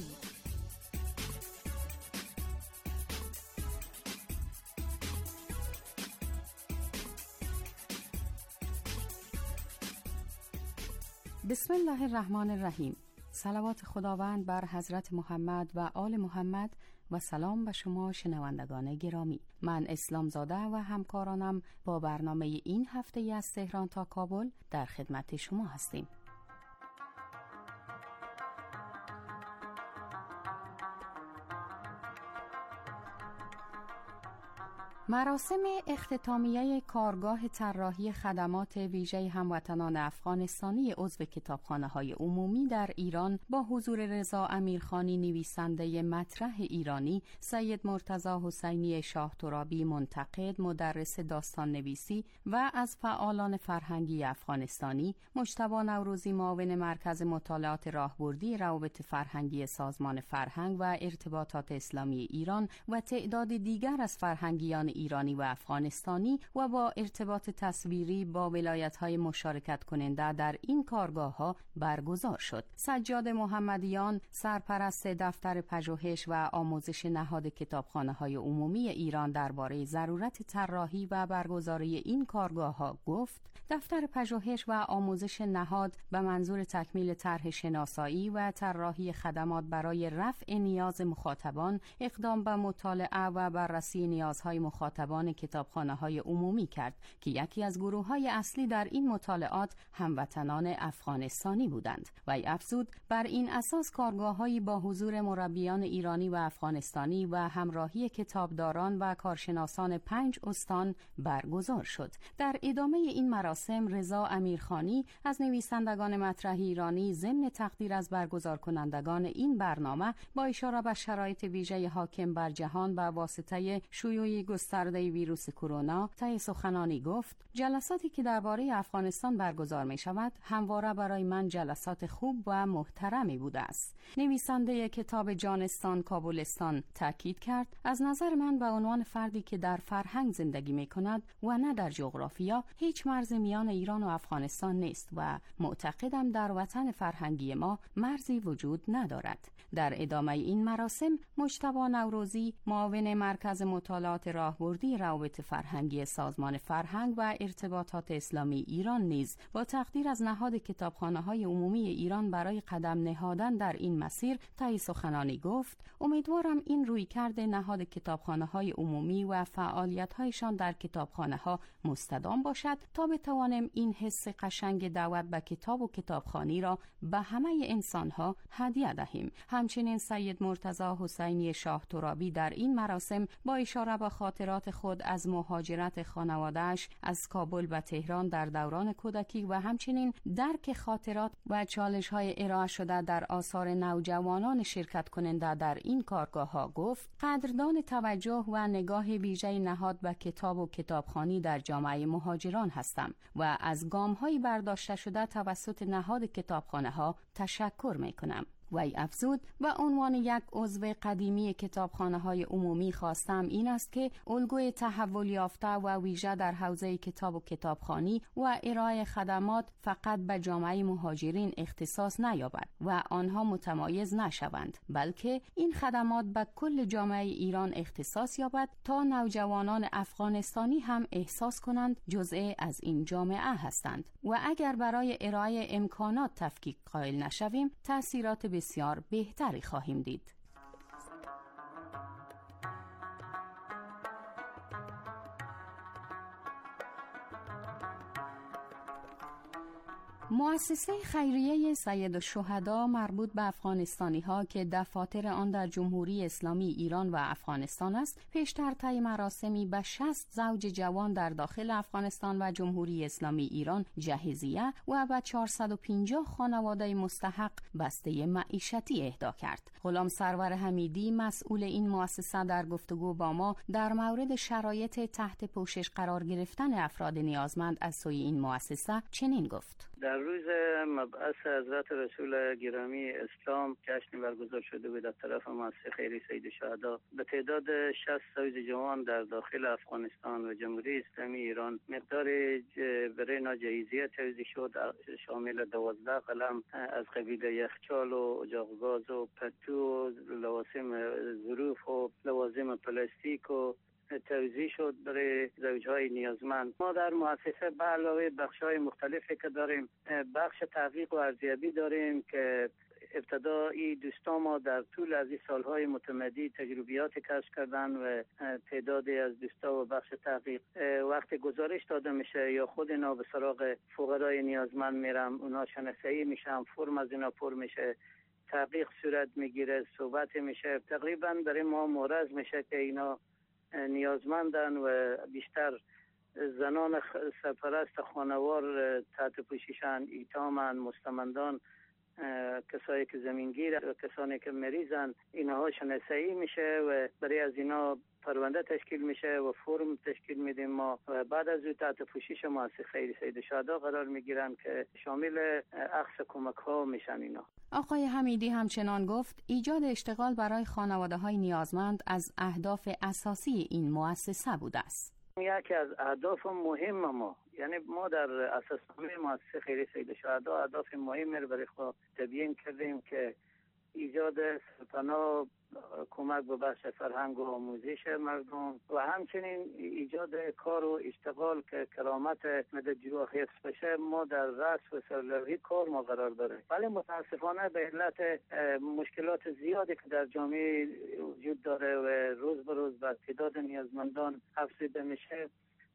بسم الله الرحمن الرحیم. صلوات خداوند بر حضرت محمد و آل محمد و سلام به شما شنوندگان گرامی. من اسلام زاده و همکارانم با برنامه این هفته از تهران تا کابل در خدمت شما هستیم. مراسم اختتامیه کارگاه طراحی خدمات ویژه هموطنان افغانستانی عضو کتابخانه‌های عمومی در ایران با حضور رضا امیرخانی نویسنده مطرح ایرانی، سید مرتضی حسینی شاه ترابی منتقد مدرس داستان نویسی و از فعالان فرهنگی افغانستانی، مجتبی نوروزی معاون مرکز مطالعات راهبردی روابط فرهنگی سازمان فرهنگ و ارتباطات اسلامی ایران و تعداد دیگر از فرهنگیان ایرانی و افغانستانی و با ارتباط تصویری با ولایت‌های مشارکت کننده در این کارگاه‌ها برگزار شد. سجاد محمدیان، سرپرست دفتر پژوهش و آموزش نهاد کتابخانه‌های عمومی ایران درباره ضرورت طراحی و برگزاری این کارگاه‌ها گفت: دفتر پژوهش و آموزش نهاد به منظور تکمیل طرح شناسایی و طراحی خدمات برای رفع نیاز مخاطبان اقدام به مطالعه و بررسی نیازهای مخاطبان کتابخانه‌های عمومی کرد که یکی از گروه‌های اصلی در این مطالعات هموطنان افغانستانی بودند. و افزود بر این اساس کارگاه‌هایی با حضور مربیان ایرانی و افغانستانی و همراهی کتابداران و کارشناسان پنج استان برگزار شد. در ادامه این مراسم رضا امیرخانی از نویسندگان مطرح ایرانی ضمن تقدیر از برگزار کنندگان این برنامه با اشاره به شرایط ویژه حاکم بر جهان به واسطه شیوع گسترده ویروس کرونا طی سخنانی گفت: جلساتی که درباره افغانستان برگزار می شود همواره برای من جلسات خوب و محترمی بوده است. نویسنده کتاب جانستان کابلستان تاکید کرد: از نظر من به عنوان فردی که در فرهنگ زندگی می کند و نه در جغرافیا، هیچ مرزی میان ایران و افغانستان نیست و معتقدم در وطن فرهنگی ما مرزی وجود ندارد. در ادامه این مراسم مجتبی نوروزی معاون مرکز مطالعات راهبردی روابط فرهنگی سازمان فرهنگ و ارتباطات اسلامی ایران نیز با تقدیر از نهاد کتابخانه‌های عمومی ایران برای قدم نهادن در این مسیر طی سخنانی گفت: امیدوارم این رویکرد نهاد کتابخانه‌های عمومی و فعالیت‌هایشان در کتابخانه‌ها مستدام باشد تا بتوانیم این حس قشنگ دعوت به کتاب و کتابخوانی را به همه انسان‌ها هدیه دهیم. همچنین سید مرتضی حسینی شاه ترابی در این مراسم با اشاره به خاطرات خود از مهاجرت خانواده‌اش از کابل به تهران در دوران کودکی و همچنین درک خاطرات و چالش‌های ارائه شده در آثار نوجوانان شرکت کننده در این کارگاه‌ها گفت: قدردان توجه و نگاه ویژه نهاد به کتاب و کتابخوانی در جامعه مهاجران هستم و از گام‌های برداشته شده توسط نهاد کتابخانه‌ها تشکر می‌کنم. وی افزود: و عنوان یک عضو قدیمی کتابخانه‌های عمومی خواستم این است که الگوی تحول یافته و ویژه در حوزه کتاب و کتابخوانی و ارائه خدمات فقط به جامعه مهاجرین اختصاص نیابد و آنها متمایز نشوند، بلکه این خدمات به کل جامعه ایران اختصاص یابد تا نوجوانان افغانستانی هم احساس کنند جزء از این جامعه هستند و اگر برای ارائه امکانات تفکیک قائل نشویم تأثیرات بسیار بهتری خواهیم دید. مؤسسه خیریه سیدالشهدا مربوط به افغانستانی ها که دفاتر آن در جمهوری اسلامی ایران و افغانستان است، پیشتر طی مراسمی به شصت زوج جوان در داخل افغانستان و جمهوری اسلامی ایران جهیزیه و به چهارصد و پنجاه خانواده مستحق بسته معیشتی اهدا کرد. غلام سرور حمیدی مسئول این مؤسسه در گفتگو با ما در مورد شرایط تحت پوشش قرار گرفتن افراد نیازمند از سوی این مؤسسه چنین گفت: در روز مبعث حضرت رسول گرامی اسلام جشن برگزار شده بود از طرف مؤسسه خیریه سیدالشهدا به تعداد شصت زوج جوان در داخل افغانستان و جمهوری اسلامی ایران مقدار برای ناجایزیه توزیع شد، شامل دوازده قلم از قبیل یخچال و اجاق گاز و پتو و لوازم ظروف و لوازم پلاستیک و توزیع شد برای زوجهای نیازمند. ما در مؤسسه به علاوه بخش‌های مختلفی که داریم، بخش تحقیق و ارزیابی داریم که ابتدا این دوستان ما در طول از این سالهای متمدی تجربیات کسب کردن و تعدادی از دوستا و بخش تحقیق وقتی گزارش داده میشه یا خود اینا به سراغ فقرای نیازمند میرم، اونا شناسایی میشن، فرم از اینا پر میشه، تحقیق صورت میگیره، صحبت میشه، تقریبا برای ما مورز میشه که اینا نیازمندن و بیشتر زنان سرپرست خانوار تحت پوششن، ایتامن، مستمندان، کسایی که زمینگیر و کسانی که مریضن، اینها شناسایی میشه و برای از اینا پرونده تشکیل میشه و فرم تشکیل میدیم ما و بعد از او تحت پوشش مؤسسه خیریه سیدالشهدا قرار میگیرن که شامل اخذ کمک ها میشن اینا. آقای حمیدی همچنان گفت ایجاد اشتغال برای خانواده های نیازمند از اهداف اساسی این مؤسسه بوده است. یکی از اهداف مهم ما، یعنی ما در اساسنامه مؤسسه خیریه سیدالشهدا اهداف مهم رو برای خود تبیین کردیم که ایجاد سرپناه، کمک به بخش فرهنگ و آموزش مردم و همچنین ایجاد کار و اشتغال که کرامت مددجوها حفظ بشه. ما در رأس و سرلوحه کار ما قرار داره، ولی متاسفانه به علت مشکلات زیادی که در جامعه وجود داره و روز به روز بر تعداد نیازمندان افزوده میشه،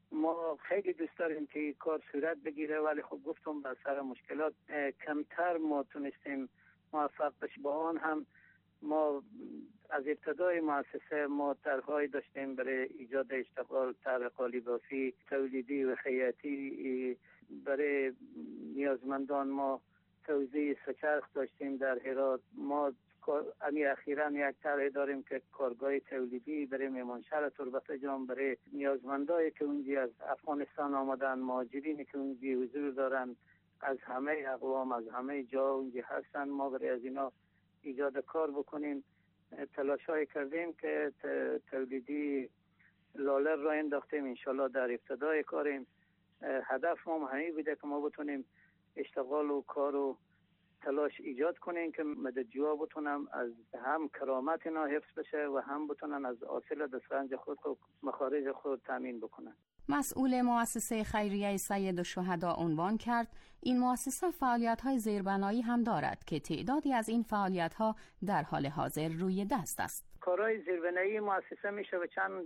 ما خیلی دوست داریم که کار صورت بگیره، ولی خب گفتم بر سر مشکلات کمتر ما تونستیم موفق بشیم. با آن هم ما از ابتدای مؤسسه ما طرح‌هایی داشتیم برای ایجاد اشتغال، طرح قالیبافی، تولیدی و خیاطی برای نیازمندان. ما توزیع سه‌چرخ داشتیم در هرات. ما امی اخیراً یک طرح داریم که کارگاه تولیدی برای میمانشهر تربت جام برای نیازمندایی که اونجا از افغانستان آمدن، مهاجرینی که اونجا حضور دارن، از همه اقوام، از همه جا اونجا هستن، ما برای از اینا ایجاد کار بکنیم. تلاش‌های کردیم که تولیدی لالر را انداختیم، انشالله در ابتدای کاریم. هدف ما همین بوده که ما بتونیم اشتغال و کار و تلاش ایجاد کنیم که مددجوها بتونن از هم کرامت اینا حفظ بشه و هم بتونن از حاصل دسترنج خود و مخارج خود تامین بکنن. مسئول مؤسسه خیریه سیدالشهدا عنوان کرد این مؤسسه فعالیت‌های زیربنایی هم دارد که تعدادی از این فعالیت‌ها در حال حاضر روی دست است. کارهای زیربنایی مؤسسه میشه و چند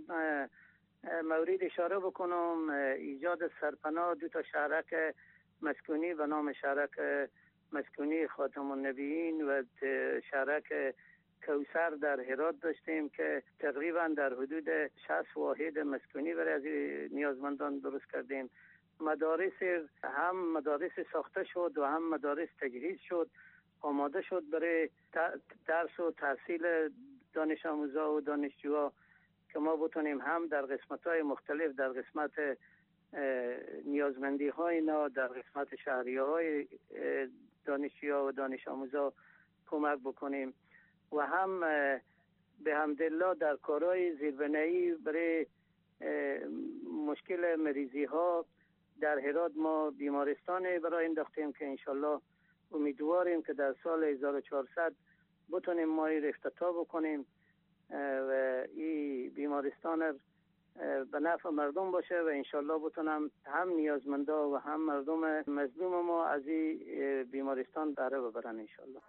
مورد اشاره بکنم. ایجاد سرپناه دو تا شهرک مسکونی به نام شهرک مسکونی خاتم النبیین و شهرک کوثر در هرات داشتیم که تقریبا در حدود شصت واحد مسکونی برای از نیازمندان درست کردیم. مدارس هم مدارس ساخته شد و هم مدارس تجهیز شد، آماده شد برای درس و تحصیل دانش آموزا و دانشجوها که ما بتونیم هم در قسمت‌های مختلف، در قسمت نیازمندی های اینا، در قسمت شهریه های دانشجوها و دانش آموزا کمک بکنیم و هم به حمدالله در کارهای زیربنایی برای مشکل مریضی ها در هرات ما بیمارستان برای انداختیم که انشالله امیدواریم که در سال هزار و چهارصد بتونیم ما این افتتاح بکنیم و این بیمارستان به نفع مردم باشه و انشالله بتونم هم نیازمندا و هم مردم مظلوم ما از این بیمارستان بهره ببرن انشالله.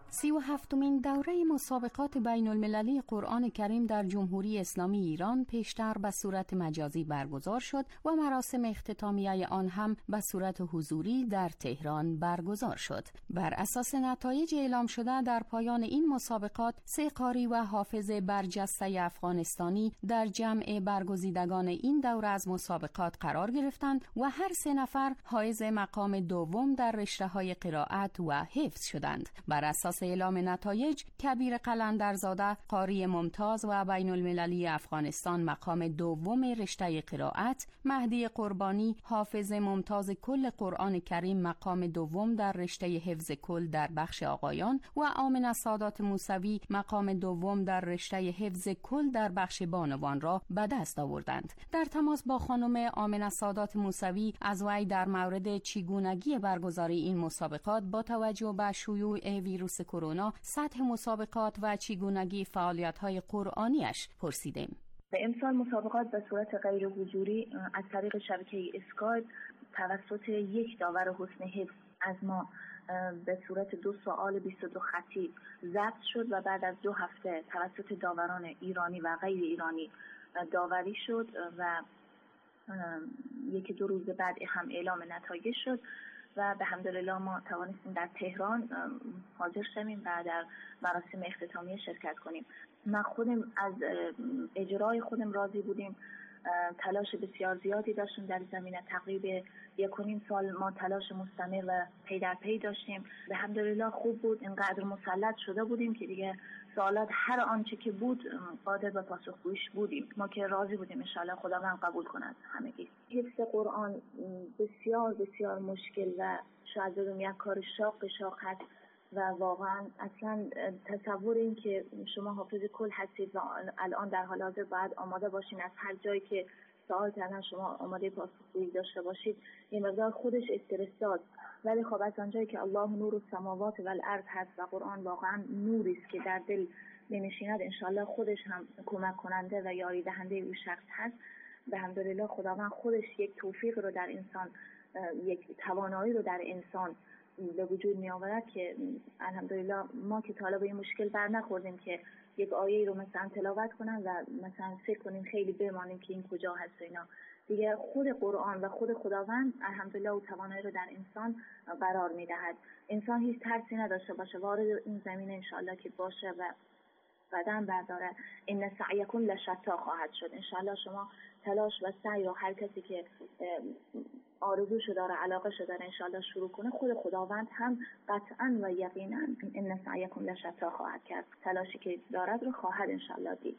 سی و هفتمین دوره مسابقات بین المللی قرآن کریم در جمهوری اسلامی ایران پیشتر به صورت مجازی برگزار شد و مراسم اختتامیه آن هم به صورت حضوری در تهران برگزار شد. بر اساس نتایج اعلام شده در پایان این مسابقات سه قاری و حافظ برجسته افغانستانی در جمع برگزیدگان این دوره از مسابقات قرار گرفتند و هر سه نفر حائز مقام دوم در رشته‌های قرائت و حفظ شدند. بر اساس اعلام نتایج کبیر قلندرزاده قاری ممتاز و بین المللی افغانستان مقام دوم رشته قرائت، مهدی قربانی حافظ ممتاز کل قرآن کریم مقام دوم در رشته حفظ کل در بخش آقایان و آمنه سادات موسوی مقام دوم در رشته حفظ کل در بخش بانوان را به دست آوردند. در تماس با خانم آمنه سادات موسوی از وی در مورد چگونگی برگزاری این مسابقات با توجه به شیوع ویروس کرونا، سطح مسابقات و چگونگی فعالیت‌های قرآنیش پرسیدیم. امسال مسابقات به صورت غیر حضوری از طریق شبکه اسکایپ توسط یک داور حسن حفظ از ما به صورت دو سوال بیست و دو خطی ضبط شد و بعد از دو هفته توسط داوران ایرانی و غیر ایرانی داوری شد و یکی دو روز بعد هم اعلام نتایج شد و به حمدالله ما توانستیم در تهران حاضر شویم و در مراسم اختتامیه شرکت کنیم. ما خودم از اجرای خودم راضی بودیم. تلاش بسیار زیادی داشتیم در زمینه. تقریبا یک و نیم سال ما تلاش مستمر و پی در پی داشتیم. به حمدالله خوب بود. اینقدر مسلط شده بودیم که دیگه سوالات هر آنچه که بود قادر به پاسخگوییش بودیم. ما که راضی بودیم. انشاءالله خداوند قبول کند همگی. حفظ قرآن بسیار بسیار مشکل و شاید بگم یک کار شاق شاق هست و واقعا اصلا تصور این که شما حافظ کل هستید و الان در حال حاضر باید آماده باشین از هر جایی که سوال کردن شما آماده پاسخگویی داشته باشید، این مقدار خودش استرس داد. ولی خب از آنجایی که الله نور السماوات و الارض هست و قرآن واقعا نوری است که در دل بنشیند، انشالله خودش هم کمک کننده و یاری دهنده او شخص هست. به حمدالله خداوند خودش یک توفیق رو در انسان، یک توانایی رو در انسان به وجود می آورد که الحمدلله ما که طالب این مشکل بر نخوردیم که یک آیه رو مثلا تلاوت کنن و مثلا فکر کنیم خیلی بمانیم که این کجا هست و اینا. دیگه خود قرآن و خود خداوند الحمدلله او توانایی رو در انسان قرار می دهد. انسان هیچ ترسی نداشته باشه، وارد این زمینه انشاءالله که باشه و قدم برداره، این سعیکم لشتا خواهد شد. انشاءالله شما تلاش و سعی رو هر کسی که آرزوشو داره، علاقه‌شو داره انشاءالله شروع کنه، خود خداوند هم قطعاً و یقیناً ان سعیکم لشتا خواهد کرد. تلاشی که دارد رو خواهد انشاءالله دید.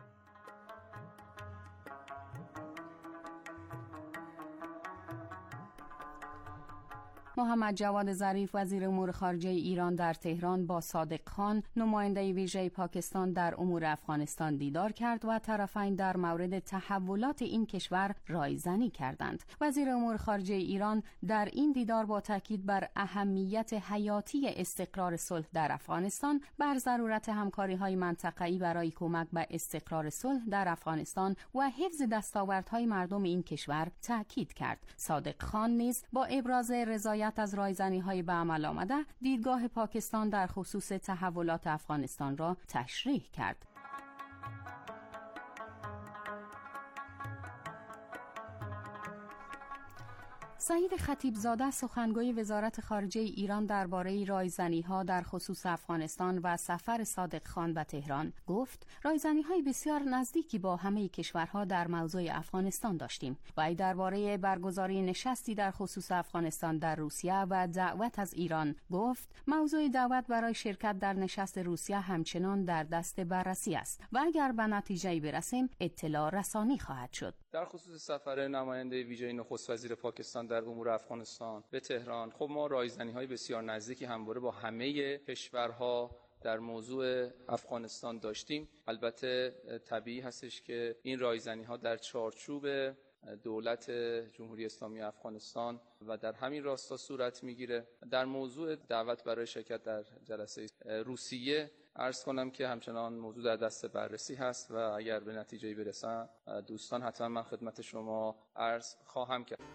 محمد جواد ظریف وزیر امور خارجه ایران در تهران با صادق خان نماینده ویژه پاکستان در امور افغانستان دیدار کرد و طرفین در مورد تحولات این کشور رایزنی کردند. وزیر امور خارجه ایران در این دیدار با تاکید بر اهمیت حیاتی استقرار صلح در افغانستان، بر ضرورت همکاری‌های منطقه‌ای برای کمک به استقرار صلح در افغانستان و حفظ دستاوردهای مردم این کشور تاکید کرد. صادق خان نیز با ابراز رضایت از رایزنی‌های به عمل آمده دیدگاه پاکستان در خصوص تحولات افغانستان را تشریح کرد. سعید خطیبزاده سخنگوی وزارت خارجه ایران درباره رایزنی‌ها در خصوص افغانستان و سفر صادق خان به تهران گفت: رایزنی‌های بسیار نزدیکی با همه کشورها در موضوع افغانستان داشتیم. و درباره برگزاری نشستی در خصوص افغانستان در روسیه و دعوت از ایران گفت: موضوع دعوت برای شرکت در نشست روسیه همچنان در دست بررسی است و اگر به نتیجه‌ای برسیم اطلاع رسانی خواهد شد. در خصوص سفر نماینده ویژه نخست وزیر پاکستان در امور افغانستان به تهران، خب ما رایزنی‌های بسیار نزدیکی همواره با همه کشورها در موضوع افغانستان داشتیم. البته طبیعی هستش که این رایزنی‌ها در چارچوب دولت جمهوری اسلامی افغانستان و در همین راستا صورت میگیره. در موضوع دعوت برای شرکت در جلسه روسیه عرض کنم که همچنان موضوع در دست بررسی هست و اگر به نتیجه‌ای برسن دوستان حتما من خدمت شما عرض خواهم کرد.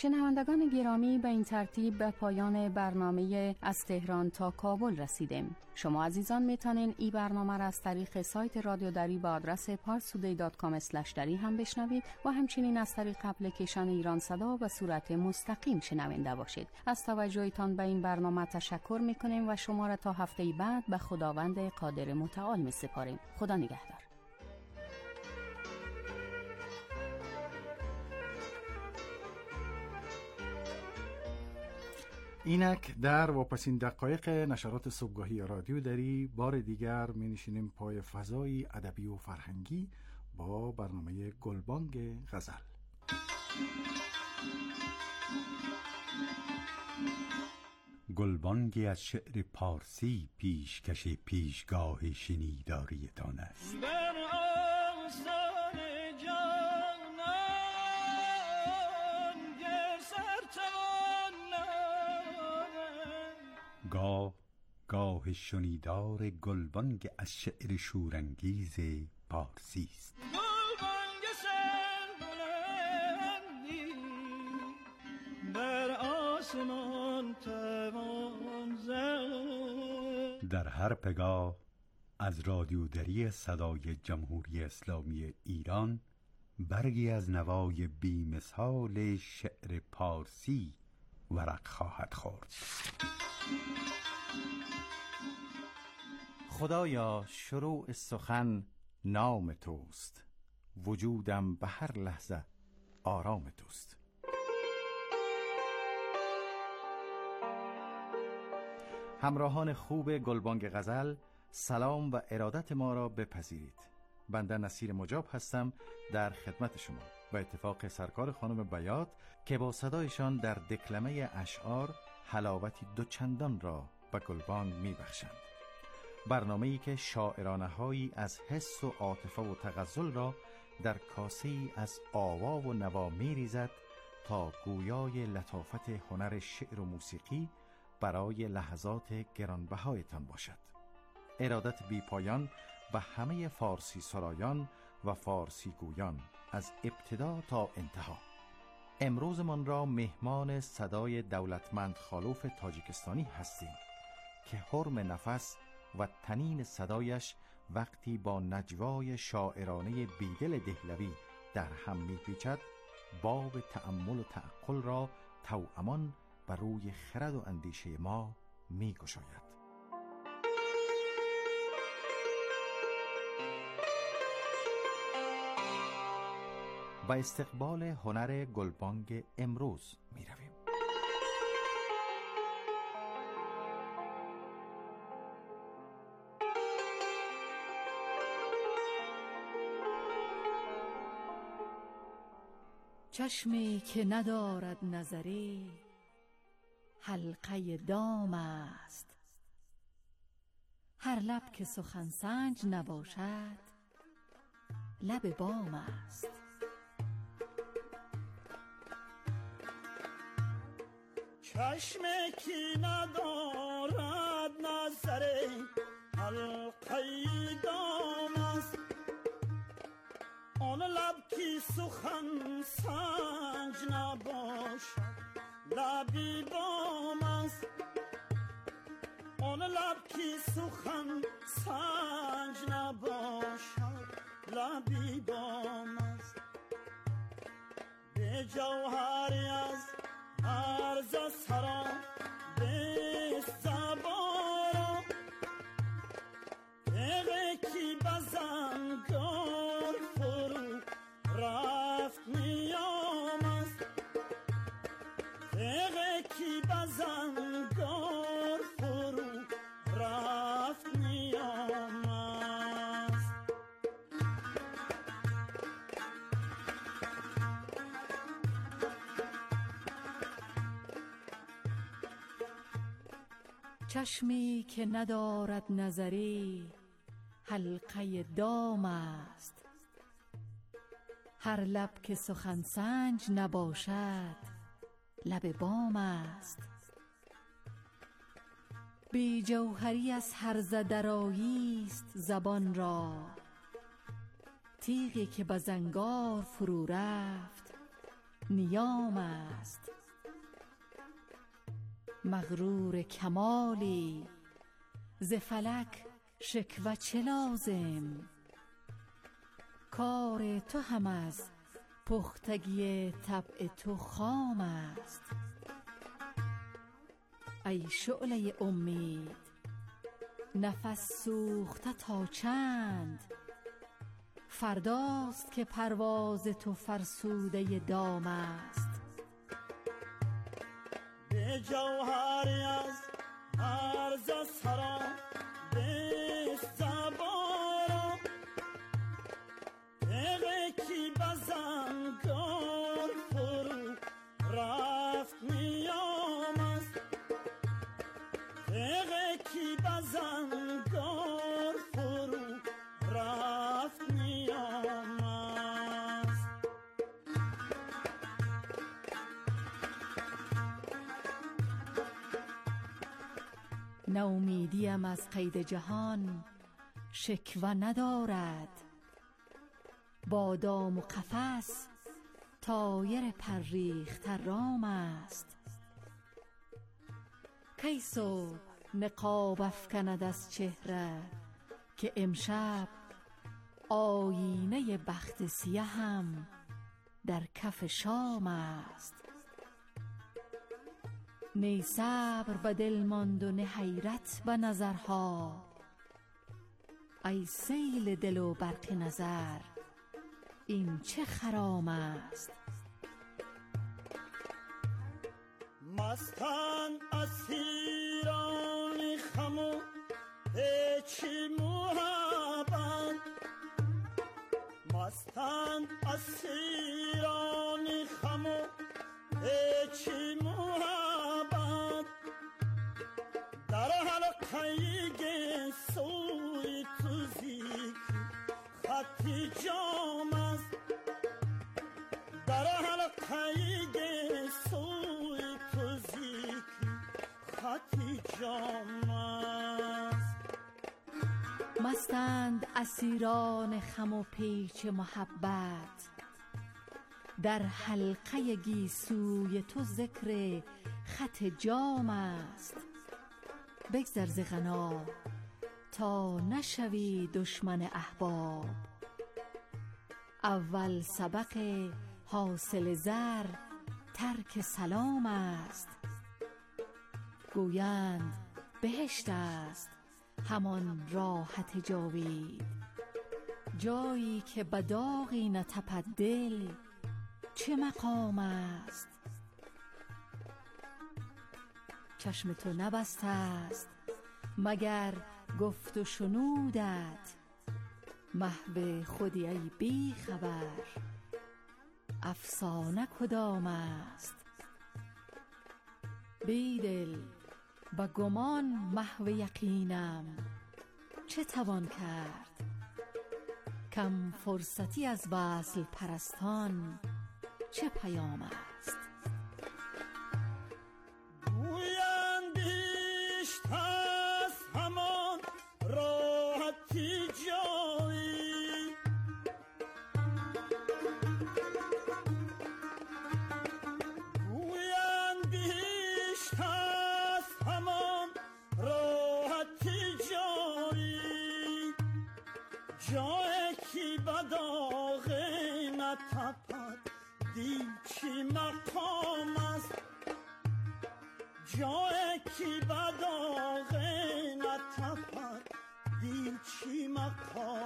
شنوندگان گرامی، به این ترتیب به پایان برنامه از تهران تا کابل رسیدیم. شما عزیزان میتونین این برنامه را از طریق سایت رادیو دری با آدرس پارسودی دات کام اسلش دری هم بشنوید و همچنین از طریق اپلیکیشن ایران صدا به صورت مستقیم شنونده باشید. از توجهتان به این برنامه تشکر میکنیم و شما را تا هفته بعد به خداوند قادر متعال میسپاریم. خدا نگهدار. اینک در واپسین دقایق نشرات صبحگاهی رادیو دری بار دیگر می نشینیم پای فضای ادبی و فرهنگی با برنامه گلبانگ غزل. گلبانگی از شعر پارسی پیشکش پیشگاه شنیداریتان است. گاه گاه شنیدار گلبانگ از شعر شورانگیز پارسی است. گلبانگ سربلندی بر آسمان توان زد. در هر پگاه از رادیو دری صدای جمهوری اسلامی ایران برگی از نوای بی‌مثال شعر پارسی ورق خواهد خورد. خدایا شروع سخن نام توست، وجودم به هر لحظه آرام توست. همراهان خوب گلبانگ غزل، سلام و ارادت ما را بپذیرید. بنده نصیر مجاب هستم در خدمت شما و اتفاق سرکار خانم بیات که با صدایشان در دکلمه اشعار حلاوتی دوچندان را به گلبانگ می بخشند. برنامه‌ای که شاعرانه هایی از حس و عاطفه و تغزل را در کاسه‌ای از آوا و نوا می ریزد تا گویای لطافت هنر شعر و موسیقی برای لحظات گرانبهایتان باشد. ارادت بی پایان به همه فارسی سرایان و فارسی گویان از ابتدا تا انتها. امروز من را مهمان صدای دولتمند خالوف تاجیکستانی هستیم که حرم نفس و تنین صدایش وقتی با نجوای شاعرانه بیدل دهلوی در هم میپیچد باب تأمل و تعقل را توامان بر روی خرد و اندیشه ما میگشاید. با استقبال هنر گلبانگ امروز می رویم. چشمی که ندارد نظری حلقه دام است، هر لب که سخن سنج نباشد لب بام است. چشمی که ندارد نظری حلقه دام است، آن لب که سخن سنج نباشد لبی بام است. آن لب که سخن سنج نباشد لبی بام است. به جوهری از عرض سرا به زبارا تیغه کی بزنگار فرو رفت نیام است. تیغه کی بزنگار فرو رفت نیام است. چشمی که ندارد نظری حلقه دام است، هر لب که سخن سنج نباشد لب بام است. بی جوهری از هر زدرایی است زبان را، تیغی که به زنگار فرو رفت نیام است. مغرور کمالی، ز فلک شکوه چه لازم؟ کار تو هم از پختگی طبع تو خام است. ای شعله امید، نفس سوخته تا چند؟ فرداست که پرواز تو فرسوده دام است. به جوهری از عرض سرا به زبارا تغکی بزنگار فرو رفت نیام است. تغکی بزنگار فرو رفت نیام است. نومیدیم از قید جهان شکوه ندارد. با دام و قفس طایر پریخته رام است. کی صبح نقاب افکند از چهره که امشب آینه بخت سیهم در کف شام است. نی صبر به دل ماند و نه حیرت به نظرها. ای سیل دل و برق نظر، این چه خرام است؟ مستان اسیران خمو پیچی محبت. مستان اسیران خمو پیچی محبت. در حلقه سوی تو زیک خطی جام است. در حلقه سوی تو زیک خطی جام است. مستند اسیران خم و پیچ محبت. در حلقه گیسوی تو ذکر خط جام است. بگذر ز غنا تا نشوی دشمن احباب. اول سبق حاصل زر ترک سلام است. گویند بهشت است همان راحت جاوید. جایی که به داغی نتپد دل چه مقام است؟ چشم تو نبسته است مگر گفت و شنودت. محو خودی ای بی خبر، افسانه کدام است؟ بیدل با گمان محو یقینم چه توان کرد؟ کم فرصتی از وصل پرستان چه پیام است؟ گویندیش هست همان راحتی جایی. گویندیش هست همان راحتی جایی. جایی که بداغ نتپد دید چی مقام است. جایی که بداغ نتپد دید چی مقام